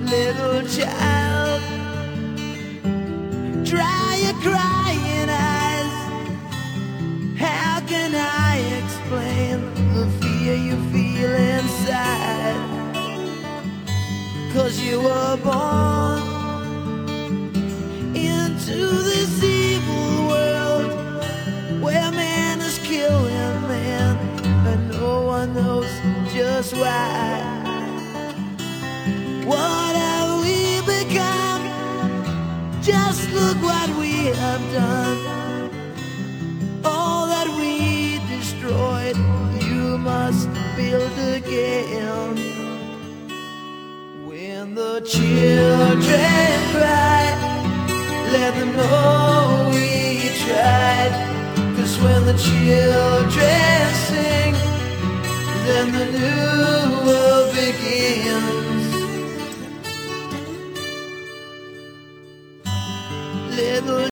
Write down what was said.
little child. Dry your crying eyes. How can I explain the fear you feel inside? 'Cause you were born into this evil world where man is killing man, and no one knows just why. What have we become? Just look what we have done. All that we destroyed, you must build again. When the children cry, let them know we tried. 'Cause when the children sing, then the new world begins. Little